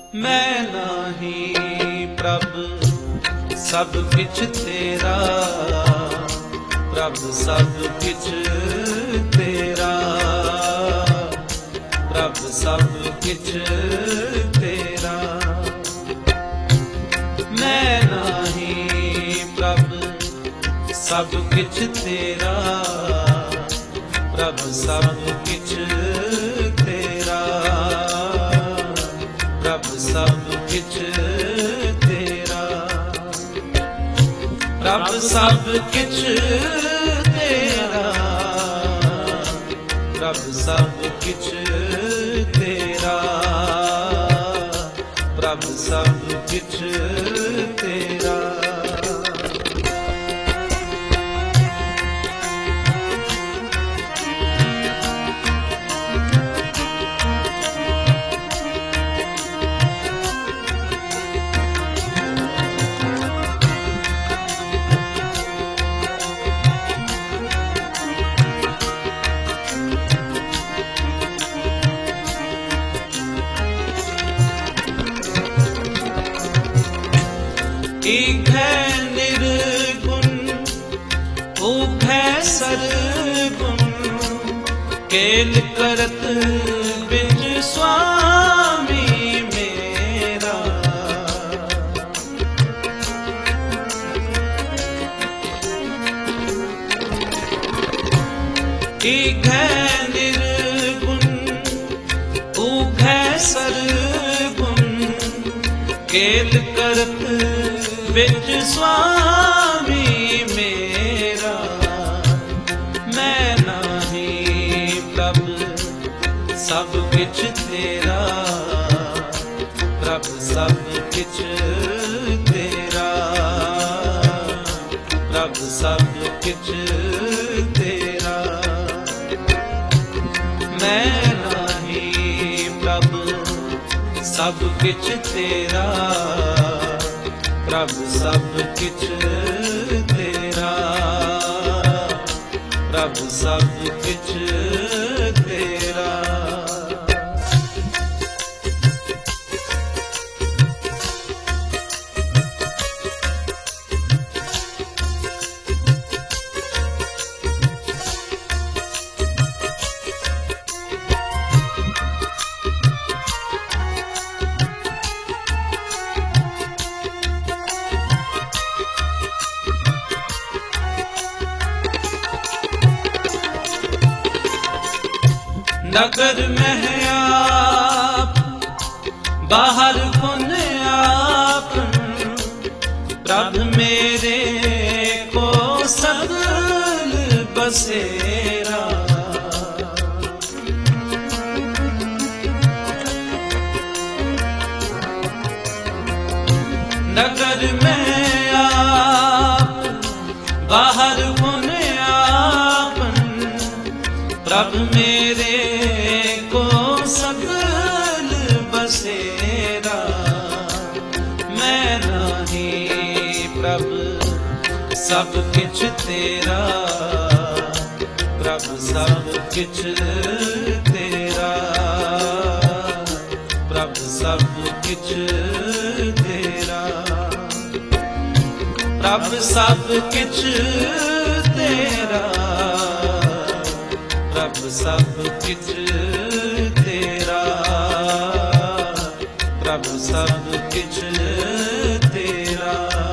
मैं नाही प्रभ सब किछ तेरा, प्रभ सब किछ तेरा, प्रभ सब किछ तेरा। मैं नाही प्रभ सब किछ तेरा, प्रभ सब किछ तेरा, प्रभ सब किछ तेरा, प्रभ सब किछ तेरा, प्रभ सब किछ तेरा, प्रभ सब किछ तेरा। एक है निर्गुण, ऊप है सरगुण, केल करत बिज स्वामी मेरा। एक है निर्गुण, ऊप है सरगुण, केल करत बिच स्वामी मेरा। मैं नाही प्रभ सब किछ तेरा, प्रभ सब किछ तेरा, प्रभ सब किछ तेरा। मैं नाही प्रभ सब किछ तेरा, प्रभ सब किछ तेरा, प्रभ सब किछ तेरा। नगर में है आप, बाहर पुन आप, प्रभ मेरे को सगल बसेरा। नगर में आप, बाहर पुन आप, प्रभ मेरे को सगल बसेरा। मैं नाही प्रभ सब किछ तेरा, प्रभ सब किछ तेरा, प्रभ सब किछ तेरा, प्रभ सब किछ तेरा, प्रभ सब किछ तेरा, प्रभ सब किछ तेरा।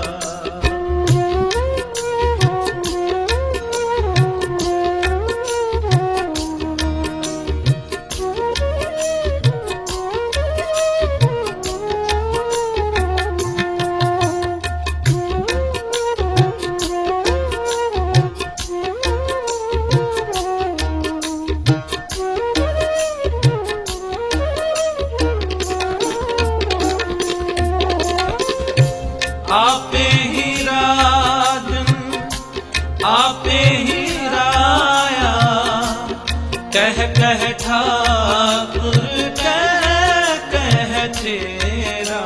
आपे ही राजन, आपे ही राया, कह कह ठाकुर कह कह तेरा।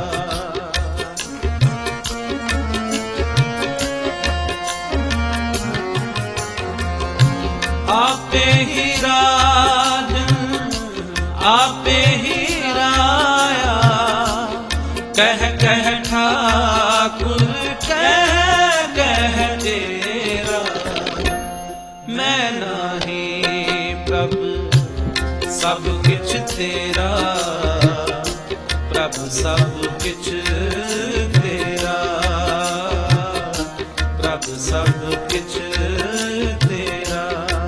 आपे ही राजन, आपे ही राया, कह कह ठाकुर कह तेरा, मैं नहीं प्रभु सब किछ तेरा, प्रभु सब किछ तेरा, प्रभु सब किछ तेरा,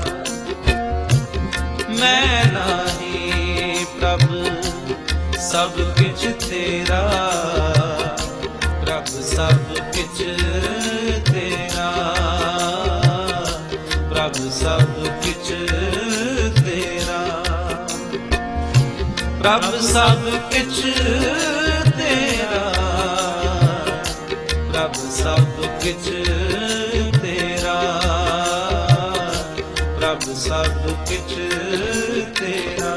मैं नहीं प्रभु सब किछ तेरा, प्रभु सब किछ तेरा, प्रभु सब किछ तेरा, प्रभु सब किछ तेरा, प्रभु सब किछ तेरा, प्रभु सब किछ तेरा।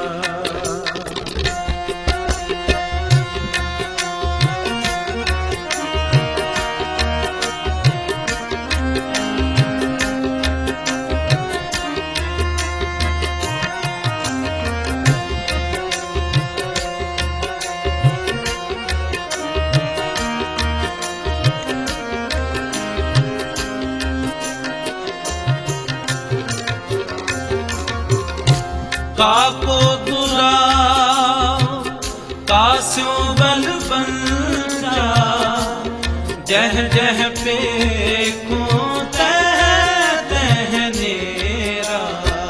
काको दुराव कास्यों बल बंजा, जह जह पेखो तह तह नेरा,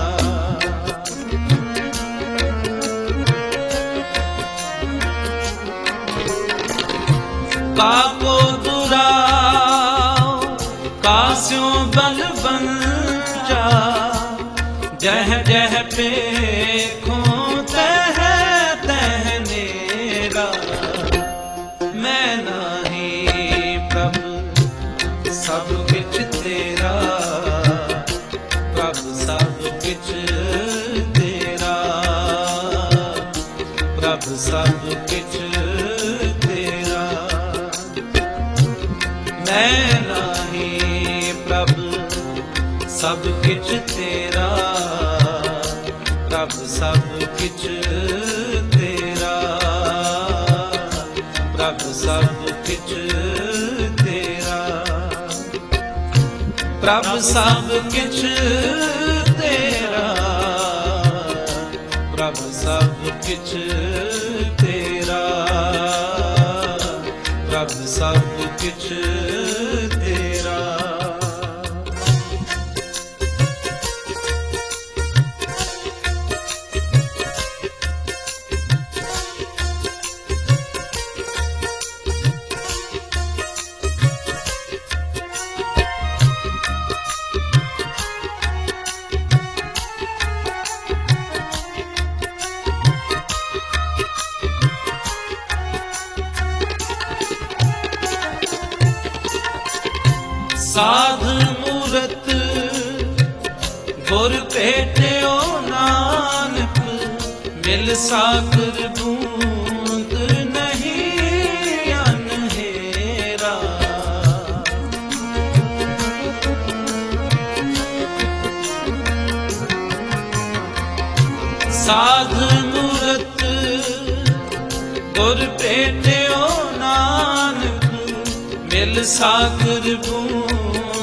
काको दुराव कास्यों बल बंजा, जह जह पेखो तह तह नेरा, मैं नहीं प्रभु सब किछ तेरा, प्रभु सब किछ तेरा, प्रभु सब किछ तेरा, मैं नहीं प्रभु सब किछ तेरा, प्रभु सब किछ तेरा, प्रभु सब किछ तेरा, प्रभु सब किछ तेरा, प्रभु सब किछ तेरा, प्रभु सब किछ तेरा। साध मूरत गुर भेटियो नानक, मिल सागर बूंद नहीं अनहेरा, साध मूरत गुर भेटियो नानक, मिल सागर बूंद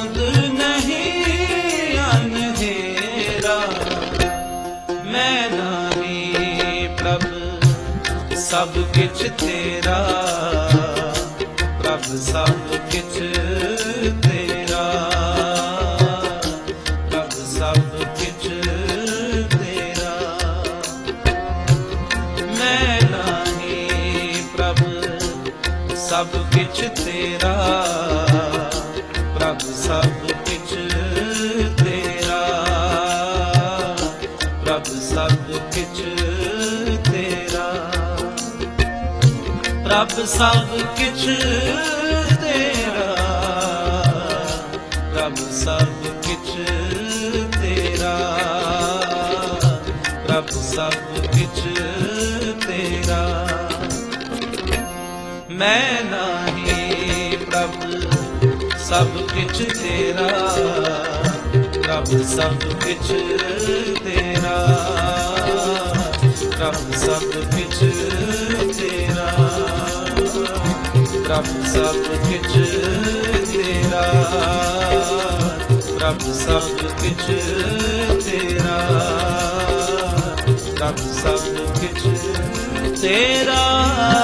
नहीं अनहेरा, मैं नहीं प्रभु सब किछ तेरा, प्रभु सब किछ तेरा, प्रभु सब किछ तेरा, मैं नहीं प्रभु सब किछ तेरा, प्रभु सब किछ तेरा, प्रभु सब किछ तेरा, प्रभु सब किछ तेरा, प्रभु सब किछ तेरा, प्रभु सब किछ तेरा, मैं नहीं प्रभु सब किछ तेरा, प्रभु सब किछ तेरा, प्रभु सब किछ तेरा। ਪ੍ਰਭ ਸਭ ਕਿਛ ਤੇਰਾ, ਪ੍ਰਭ ਸਭ ਕਿਛ ਤੇਰਾ, ਪ੍ਰਭ ਸਭ ਕਿਛ ਤੇਰਾ।